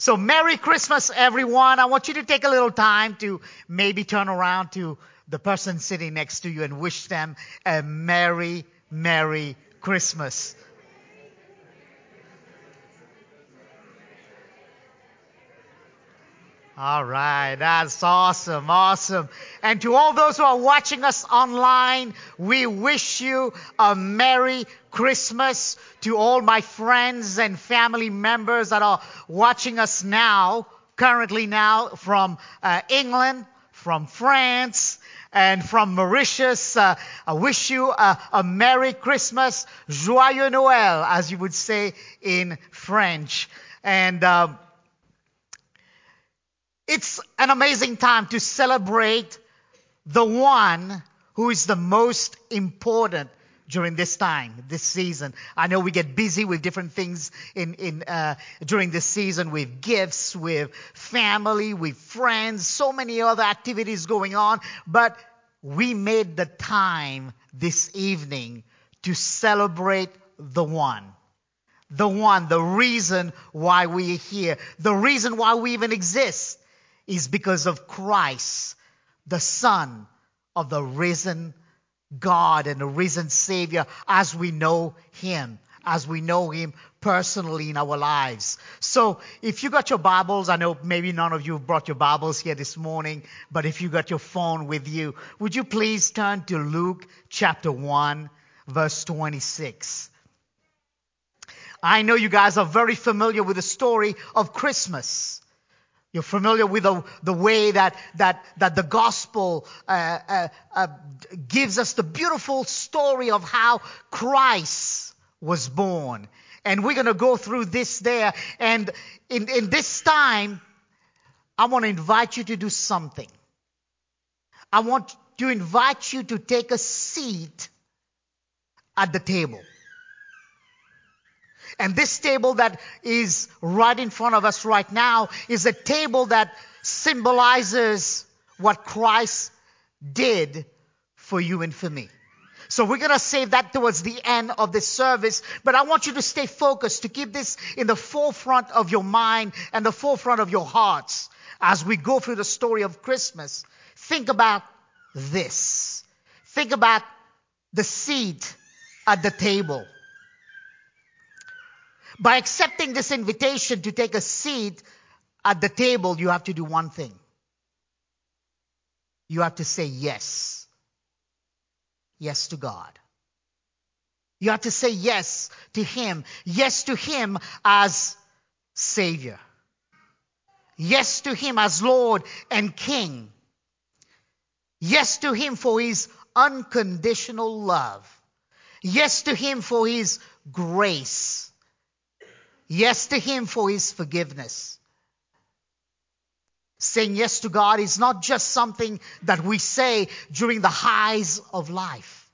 So Merry Christmas, everyone. I want you to take a little time to maybe turn around to the person sitting next to you and wish them a Merry, Merry Christmas. All right, that's awesome, awesome. And to all those who are watching us online, we wish you a Merry Christmas. To all my friends and family members that are watching us now, currently now from England, from France, and from Mauritius, I wish you a Merry Christmas, Joyeux Noël, as you would say in French. And it's an amazing time to celebrate the one who is the most important during this time, this season. I know we get busy with different things during this season, with gifts, with family, with friends, so many other activities going on. But we made the time this evening to celebrate the one. The one, the reason why we are here, the reason why we even exist is because of Christ, the Son of the risen God and the risen Savior, as we know Him personally in our lives. So if you got your Bibles, I know maybe none of you brought your Bibles here this morning, but if you got your phone with you, would you please turn to Luke chapter 1, verse 26. I know you guys are very familiar with the story of Christmas. You're familiar with the way that the gospel gives us the beautiful story of how Christ was born. And we're going to go through this there. And in this time, I want to invite you to do something. I want to invite you to take a seat at the table. And this table that is right in front of us right now is a table that symbolizes what Christ did for you and for me. So we're going to save that towards the end of this service. But I want you to stay focused, to keep this in the forefront of your mind and the forefront of your hearts as we go through the story of Christmas. Think about this. Think about the seat at the table. By accepting this invitation to take a seat at the table, you have to do one thing. You have to say yes. Yes to God. You have to say yes to Him. Yes to Him as Savior. Yes to Him as Lord and King. Yes to Him for His unconditional love. Yes to Him for His grace. Yes to Him for His forgiveness. Saying yes to God is not just something that we say during the highs of life.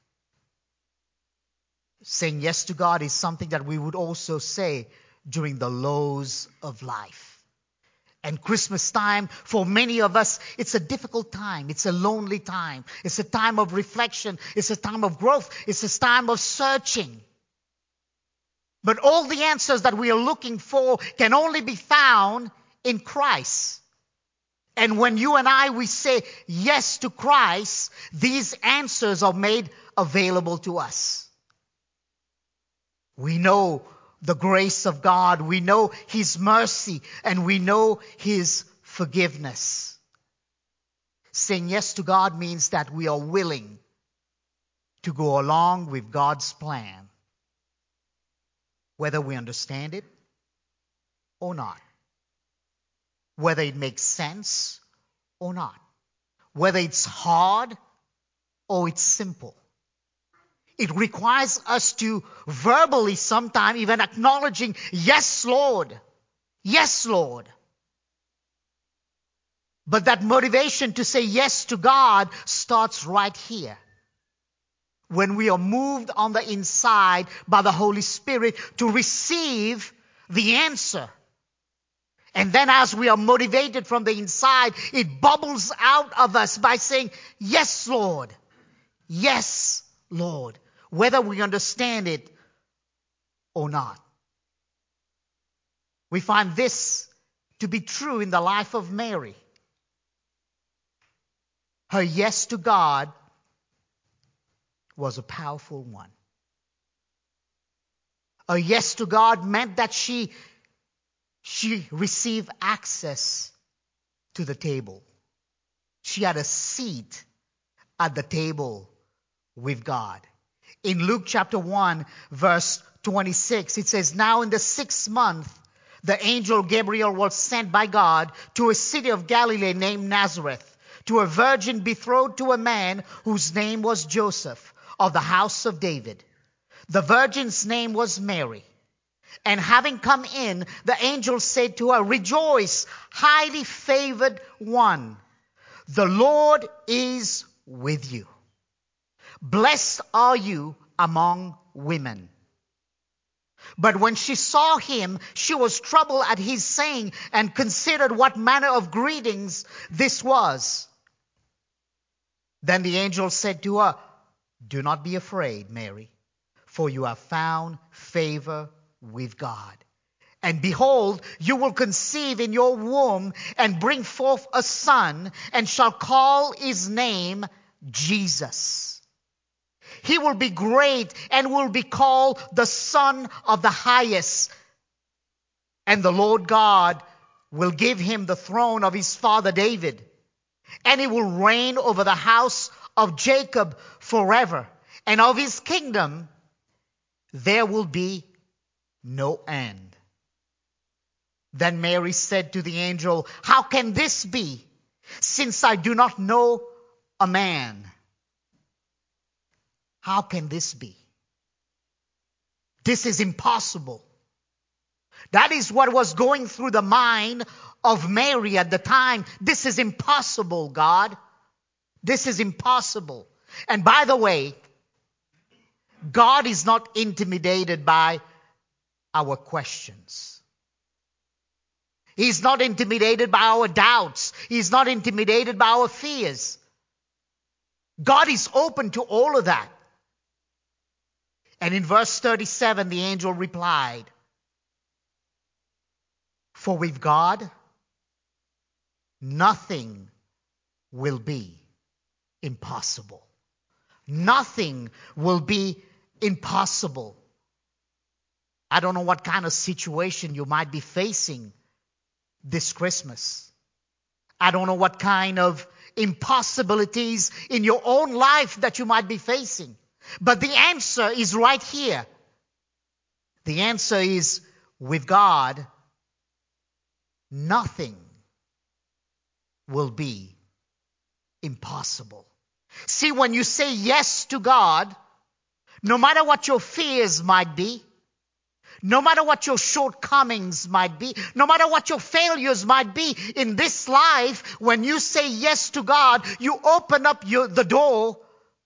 Saying yes to God is something that we would also say during the lows of life. And Christmas time, for many of us, it's a difficult time. It's a lonely time. It's a time of reflection. It's a time of growth. It's a time of searching. But all the answers that we are looking for can only be found in Christ. And when you and I, we say yes to Christ, these answers are made available to us. We know the grace of God. We know His mercy. And we know His forgiveness. Saying yes to God means that we are willing to go along with God's plan, whether we understand it or not. Whether it makes sense or not. Whether it's hard or it's simple. It requires us to verbally, sometime even acknowledging, yes, Lord. Yes, Lord. But that motivation to say yes to God starts right here. When we are moved on the inside by the Holy Spirit to receive the answer. And then as we are motivated from the inside, it bubbles out of us by saying, yes, Lord. Yes, Lord. Whether we understand it or not. We find this to be true in the life of Mary. Her yes to God was a powerful one. A yes to God meant that she received access to the table. She had a seat at the table with God. In Luke chapter 1, verse 26, it says, "Now in the 6th month, the angel Gabriel was sent by God to a city of Galilee named Nazareth, to a virgin betrothed to a man whose name was Joseph, of the house of David. The virgin's name was Mary. And having come in, the angel said to her, 'Rejoice, highly favored one. The Lord is with you. Blessed are you among women.' But when she saw him, she was troubled at his saying and considered what manner of greetings this was. Then the angel said to her, 'Do not be afraid, Mary, for you have found favor with God. And behold, you will conceive in your womb and bring forth a son, and shall call his name Jesus. He will be great and will be called the Son of the Highest. And the Lord God will give him the throne of his father David. And he will reign over the house of Jacob forever. And of his kingdom there will be no end.' Then Mary said to the angel, 'How can this be, since I do not know a man?'" How can this be? This is impossible. That is what was going through the mind of Mary at the time. This is impossible, God. This is impossible. And by the way, God is not intimidated by our questions. He's not intimidated by our doubts. He's not intimidated by our fears. God is open to all of that. And in verse 37, the angel replied, "For with God, nothing will be impossible." Nothing will be impossible. I don't know what kind of situation you might be facing this Christmas. I don't know what kind of impossibilities in your own life that you might be facing. But the answer is right here. The answer is, with God, nothing will be impossible. See, when you say yes to God, no matter what your fears might be, no matter what your shortcomings might be, no matter what your failures might be in this life, when you say yes to God, you open up the door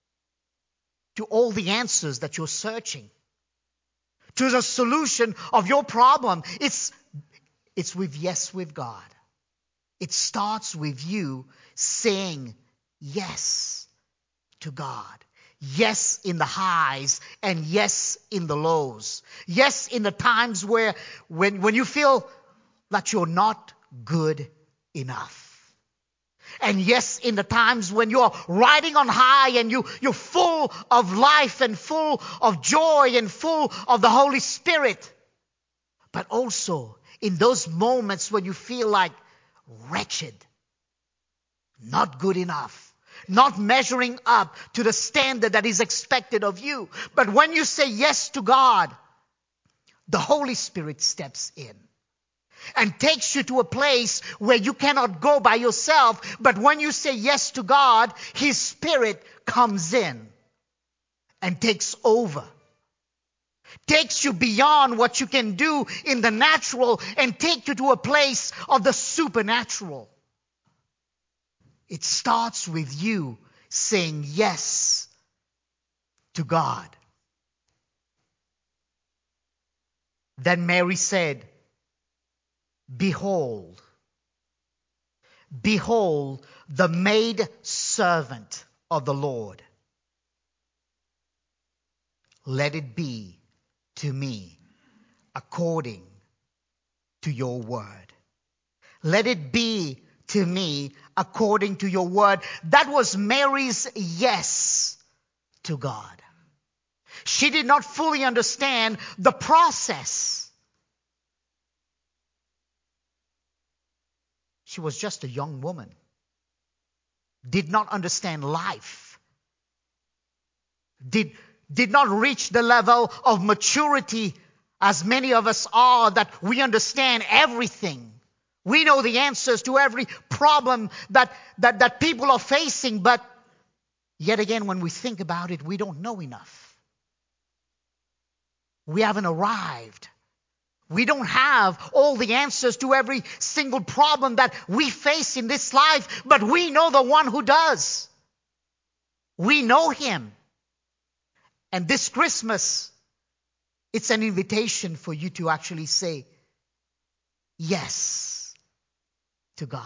to all the answers that you're searching, to the solution of your problem. It's with God. It starts with you saying yes to God. Yes in the highs and yes in the lows. Yes in the times when you feel that you're not good enough. And yes in the times when you're riding on high and you're full of life and full of joy and full of the Holy Spirit. But also in those moments when you feel like wretched, not good enough, not measuring up to the standard that is expected of you. But when you say yes to God, the Holy Spirit steps in and takes you to a place where you cannot go by yourself. But when you say yes to God, His Spirit comes in and takes over. Takes you beyond what you can do in the natural and take you to a place of the supernatural. It starts with you saying yes to God. Then Mary said, Behold, the maid servant of the Lord. Let it be to me according to your word." Let it be to me according to your word. That was Mary's yes to God. She did not fully understand the process. She was just a young woman. Did not understand life. Did not reach the level of maturity as many of us are, that we understand everything. We know the answers to every problem that people are facing, but yet again, when we think about it, we don't know enough. We haven't arrived. We don't have all the answers to every single problem that we face in this life, but we know the one who does. We know him. And this Christmas, it's an invitation for you to actually say yes to God.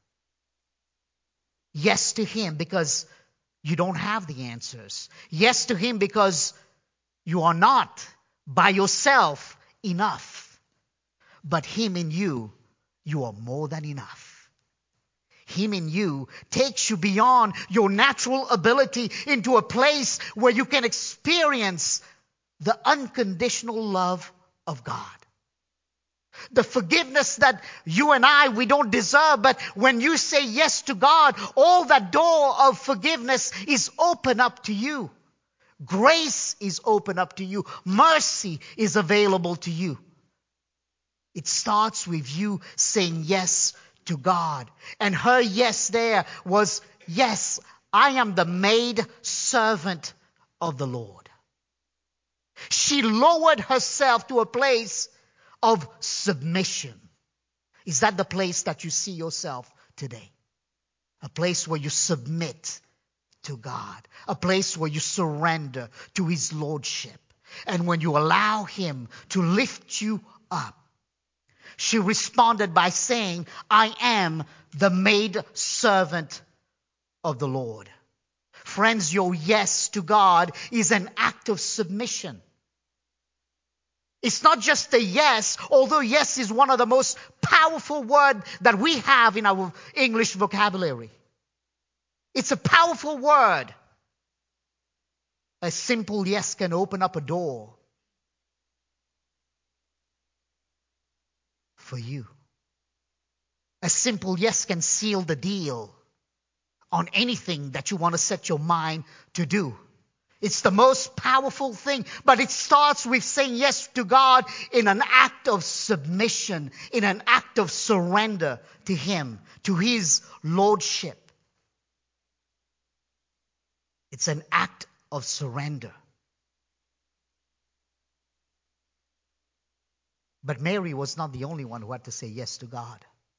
Yes to him because you don't have the answers. Yes to him because you are not by yourself enough. But him in you, you are more than enough. Him in you takes you beyond your natural ability into a place where you can experience the unconditional love of God. The forgiveness that you and we don't deserve, but when you say yes to God, all that door of forgiveness is open up to you. Grace is open up to you. Mercy is available to you. It starts with you saying yes to God. And her yes there was, yes, I am the maid servant of the Lord. She lowered herself to a place of submission. Is that the place that you see yourself today? A place where you submit to God. A place where you surrender to his lordship. And when you allow him to lift you up. She responded by saying, I am the maid servant of the Lord. Friends, your yes to God is an act of submission. It's not just a yes, although yes is one of the most powerful words that we have in our English vocabulary. It's a powerful word. A simple yes can open up a door for you. A simple yes can seal the deal on anything that you want to set your mind to do. It's the most powerful thing, but it starts with saying yes to God in an act of submission, in an act of surrender to him, to his lordship. It's an act of surrender. But Mary was not the only one who had to say yes to God.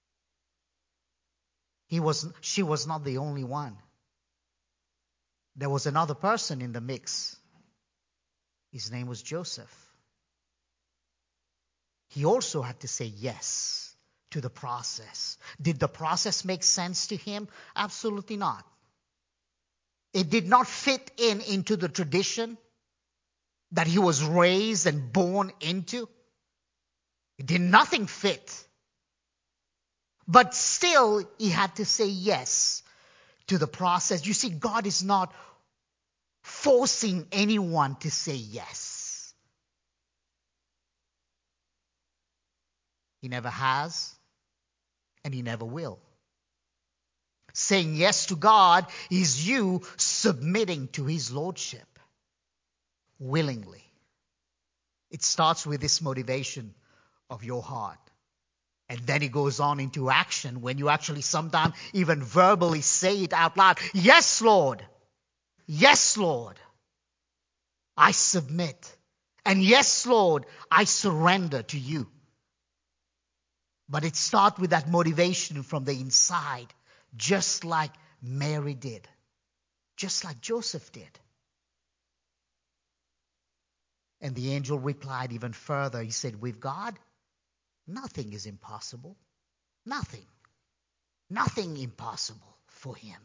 She was not the only one. There was another person in the mix. His name was Joseph. He also had to say yes to the process. Did the process make sense to him? Absolutely not. It did not fit into the tradition that he was raised and born into. It did nothing fit. But still, he had to say yes to the process. You see, God is not forcing anyone to say yes. He never has, and he never will. Saying yes to God is you submitting to his lordship willingly. It starts with this motivation of your heart. And then it goes on into action when you actually sometimes even verbally say it out loud. Yes, Lord. Yes, Lord. I submit. And yes, Lord, I surrender to you. But it starts with that motivation from the inside, just like Mary did. Just like Joseph did. And the angel replied even further. He said, with God, nothing is impossible. Nothing. Nothing impossible for him.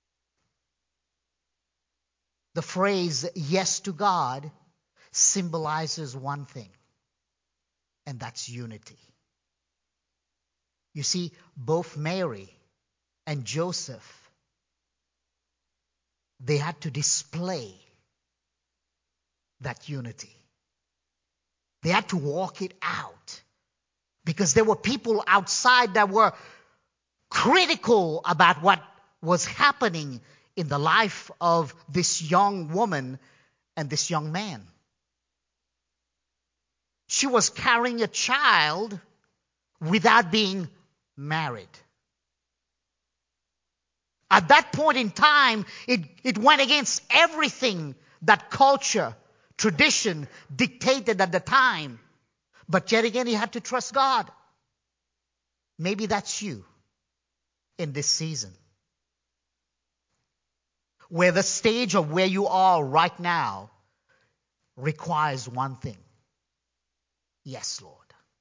The phrase, yes to God, symbolizes one thing, and that's unity. You see, both Mary and Joseph, they had to display that unity. They had to walk it out because there were people outside that were critical about what was happening in the life of this young woman and this young man. She was carrying a child without being married. At that point in time, it went against everything that culture, tradition dictated at the time. But yet again, he had to trust God. Maybe that's you in this season, where the stage of where you are right now requires one thing. Yes, Lord.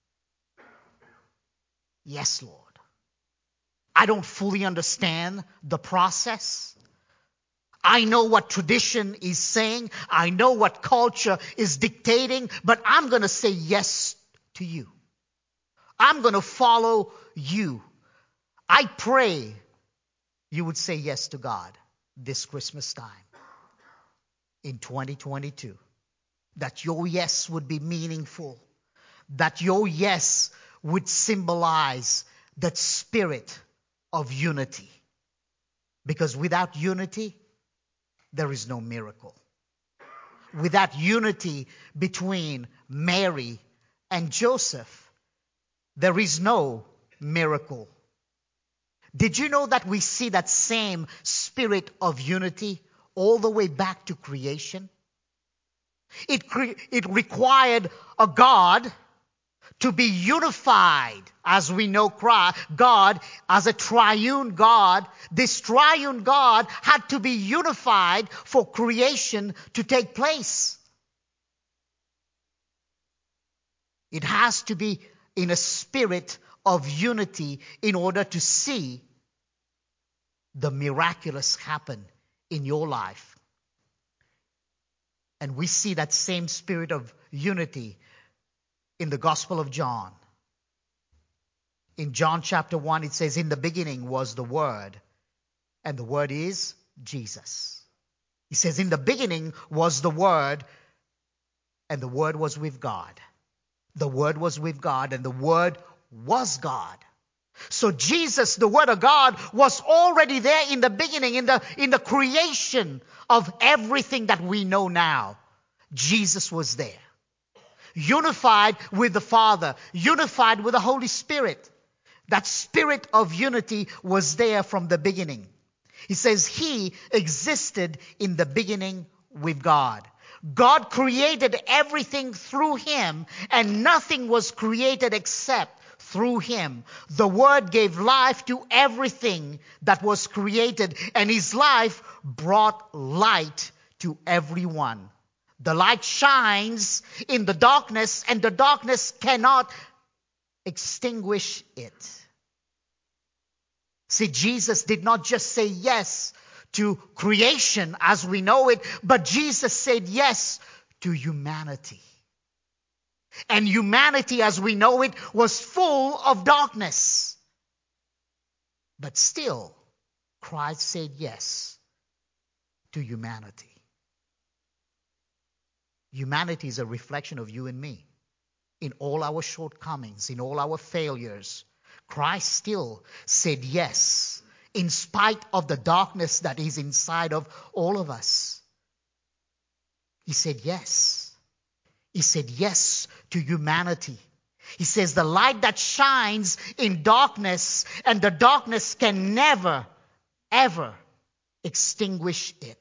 Yes, Lord. I don't fully understand the process. I know what tradition is saying. I know what culture is dictating, but I'm going to say yes to you. I'm going to follow you. I pray you would say yes to God this Christmas time in 2022. That your yes would be meaningful. That your yes would symbolize that spirit of unity. Because without unity, there is no miracle. Without unity between Mary and Joseph, there is no miracle. Did you know that we see that same spirit of unity all the way back to creation? It required a God to be unified, as we know God as a triune God. This triune God had to be unified for creation to take place. It has to be in a spirit of unity in order to see the miraculous happen in your life. And we see that same spirit of unity in the Gospel of John. In John chapter 1, it says, "In the beginning was the Word, and the Word is Jesus." He says, "In the beginning was the Word, and the Word was with God. The Word was with God, and the Word was God." So Jesus, the Word of God, was already there in the beginning, in the creation of everything that we know now. Jesus was there. Unified with the Father, unified with the Holy Spirit. That spirit of unity was there from the beginning. He says He existed in the beginning with God. God created everything through Him, and nothing was created except through Him. The Word gave life to everything that was created, and His life brought light to everyone. The light shines in the darkness, and the darkness cannot extinguish it. See, Jesus did not just say yes to creation as we know it, but Jesus said yes to humanity. And humanity as we know it was full of darkness. But still, Christ said yes to humanity. Humanity is a reflection of you and me. In all our shortcomings, in all our failures, Christ still said yes, in spite of the darkness that is inside of all of us. He said yes. He said yes to humanity. He says the light that shines in darkness, and the darkness can never, ever extinguish it.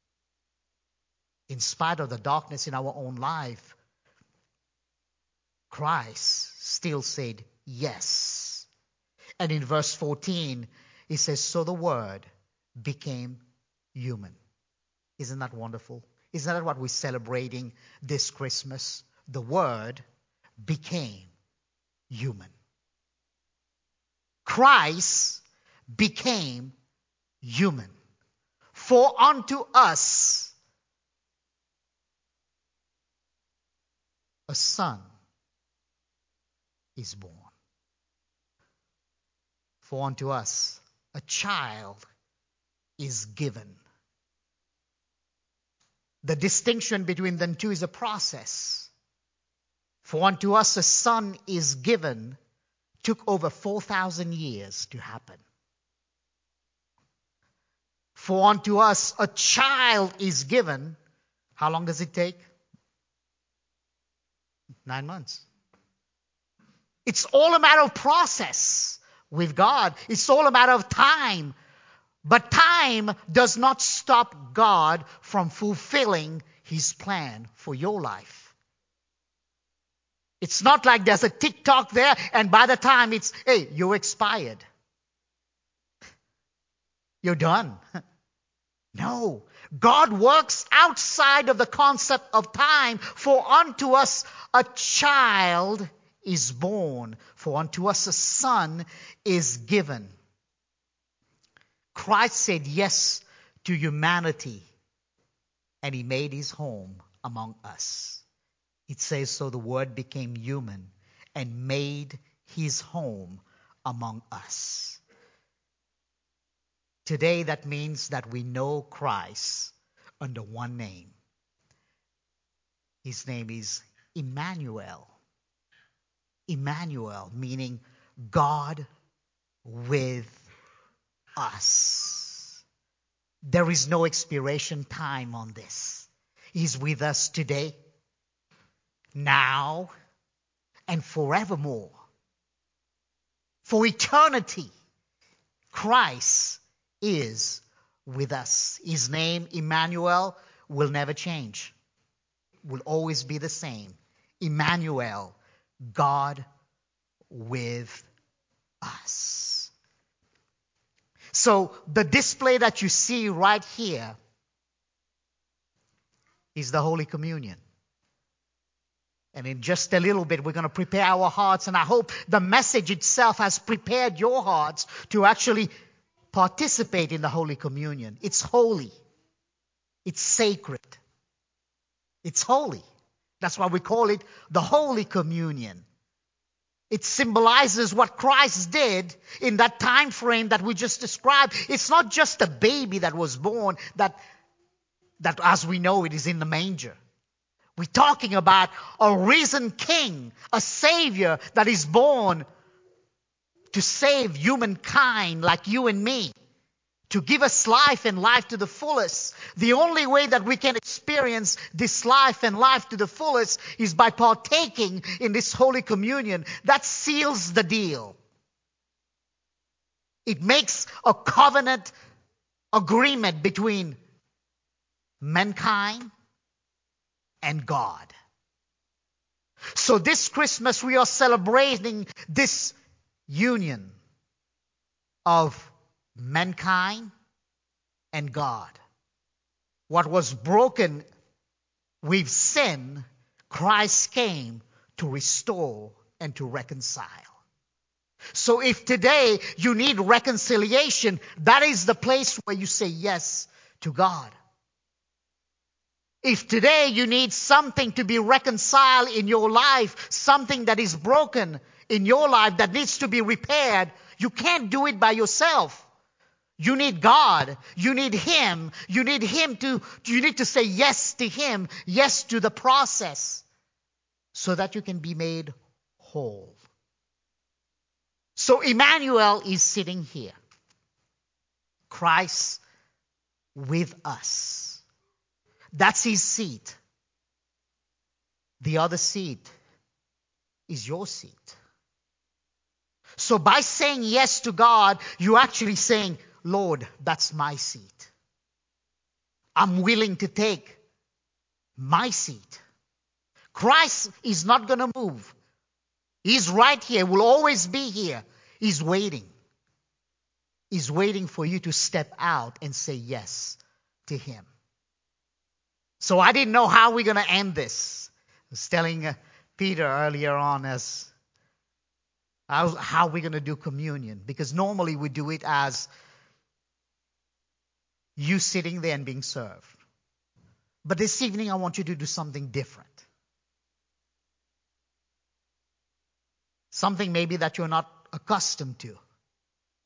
In spite of the darkness in our own life, Christ still said yes. And in verse 14, he says, "So the Word became human." Isn't that wonderful? Isn't that what we're celebrating this Christmas? The Word became human. Christ became human. For unto us a son is born. For unto us a child is given. The distinction between them two is a process. For unto us a son is given took over 4,000 years to happen. For unto us a child is given. How long does it take? 9 months. It's all a matter of process with God. It's all a matter of time. But time does not stop God from fulfilling His plan for your life. It's not like there's a tick-tock there and by the time it's, hey, you're expired. You're done. No. God works outside of the concept of time. For unto us a child is born. For unto us a son is given. Christ said yes to humanity, and He made His home among us. It says, so the Word became human and made His home among us. Today, that means that we know Christ under one name. His name is Emmanuel. Emmanuel, meaning God with us. There is no expiration time on this. He's with us today, now, and forevermore. For eternity, Christ is with us. His name, Emmanuel, will never change. Will always be the same. Emmanuel, God with us. So the display that you see right here is the Holy Communion. And in just a little bit, we're going to prepare our hearts. And I hope the message itself has prepared your hearts to actually participate in the Holy Communion. It's holy. It's sacred. It's holy. That's why we call it the Holy Communion. It symbolizes what Christ did in that time frame that we just described. It's not just a baby that was born that as we know it is in the manger. We're talking about a risen king, a savior that is born to save humankind like you and me, to give us life and life to the fullest. The only way that we can experience this life and life to the fullest is by partaking in this Holy Communion. That seals the deal. It makes a covenant agreement between mankind and God. So this Christmas we are celebrating this union of mankind and God. What was broken with sin, Christ came to restore and to reconcile. So if today you need reconciliation, that is the place where you say yes to God. If today you need something to be reconciled in your life, something that is broken in your life that needs to be repaired, you can't do it by yourself. You need God. You need Him. You need to say yes to Him, yes to the process, so that you can be made whole. So Emmanuel is sitting here. Christ with us. That's His seat. The other seat is your seat. So by saying yes to God, you're actually saying, Lord, that's my seat. I'm willing to take my seat. Christ is not going to move. He's right here, will always be here. He's waiting. He's waiting for you to step out and say yes to Him. So I didn't know how we're going to end this. I was telling Peter earlier on as how we're going to do communion. Because normally we do it as you sitting there and being served. But this evening I want you to do something different. Something maybe that you're not accustomed to.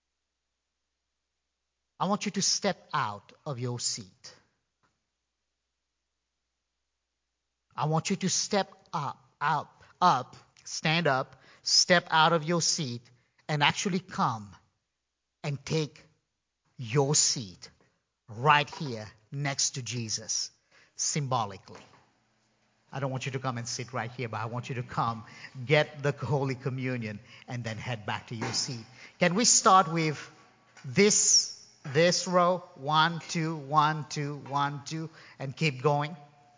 I want you to step out of your seat. I want you to step up, stand up, step out of your seat, and actually come and take your seat right here next to Jesus, symbolically. I don't want you to come and sit right here, but I want you to come, get the Holy Communion, and then head back to your seat. Can we start with this row? 1, 2, 1, 2, 1, 2, and keep going.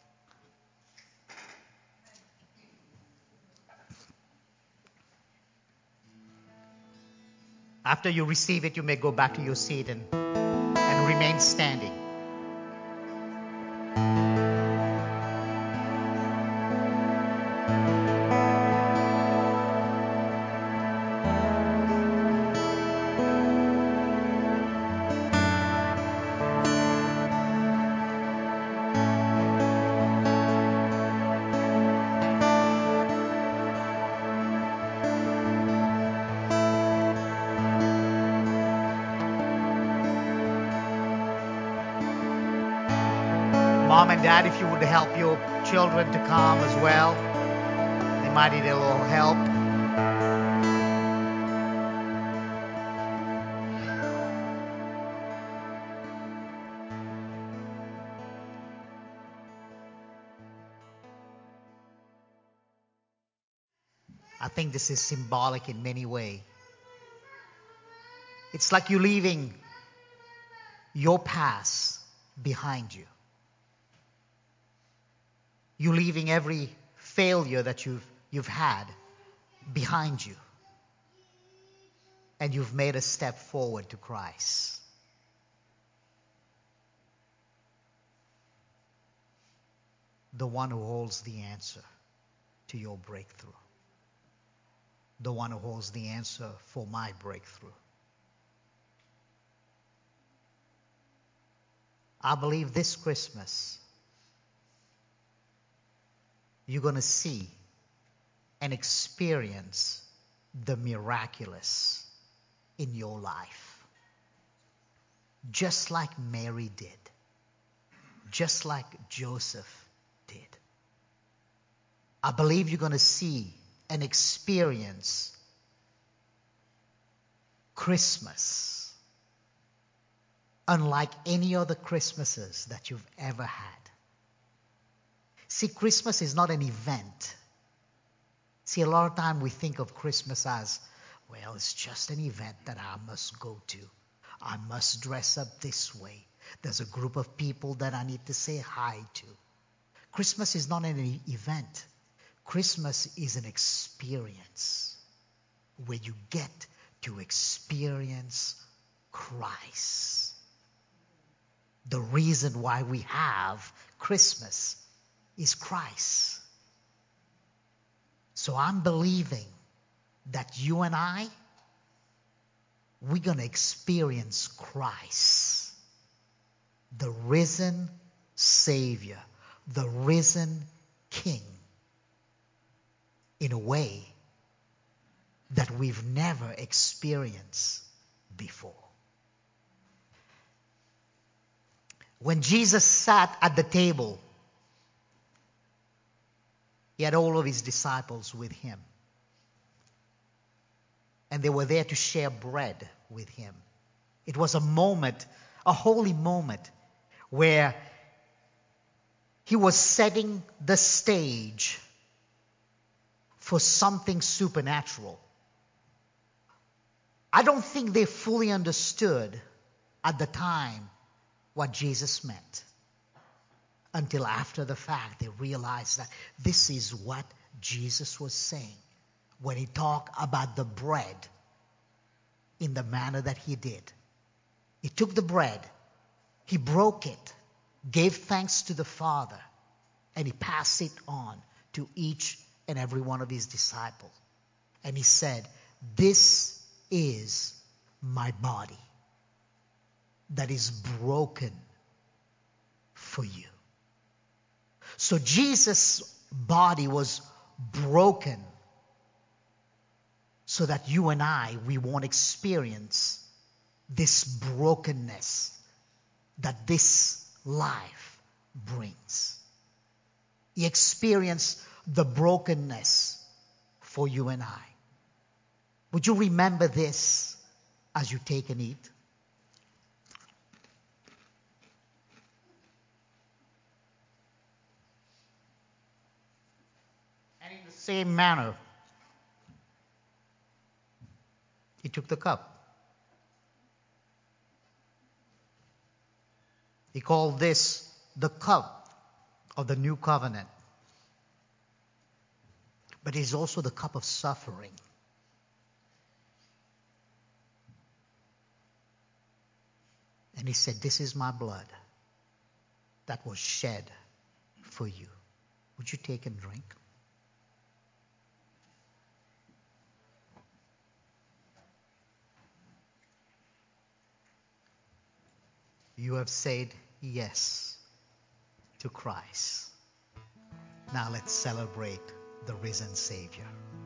After you receive it, you may go back to your seat and remain standing. Mom and Dad, if you would help your children to come as well. They might need a little help. I think this is symbolic in many ways. It's like you're leaving your past behind you. You're leaving every failure that you've had behind you. And you've made a step forward to Christ. The one who holds the answer to your breakthrough. The one who holds the answer for my breakthrough. I believe this Christmas you're going to see and experience the miraculous in your life. Just like Mary did. Just like Joseph did. I believe you're going to see and experience Christmas unlike any other Christmases that you've ever had. See, Christmas is not an event. See, a lot of time we think of Christmas as, well, it's just an event that I must go to. I must dress up this way. There's a group of people that I need to say hi to. Christmas is not an event. Christmas is an experience where you get to experience Christ. The reason why we have Christmas is Christ. So I'm believing that you and I, we're going to experience Christ, the risen Savior, the risen King, in a way that we've never experienced before. When Jesus sat at the table, he had all of his disciples with him. And they were there to share bread with him. It was a moment, a holy moment, where he was setting the stage for something supernatural. I don't think they fully understood at the time what Jesus meant. Until after the fact, they realized that this is what Jesus was saying when he talked about the bread in the manner that he did. He took the bread, he broke it, gave thanks to the Father, and he passed it on to each and every one of his disciples. And he said, "This is my body that is broken for you." So Jesus' body was broken so that you and I, we won't experience this brokenness that this life brings. He experienced the brokenness for you and I. Would you remember this as you take and eat? And in the same manner, he took the cup. He called this the cup of the new covenant. But it is also the cup of suffering. And he said, this is my blood that was shed for you. Would you take and drink? You have said yes to Christ. Now let's celebrate the risen Savior.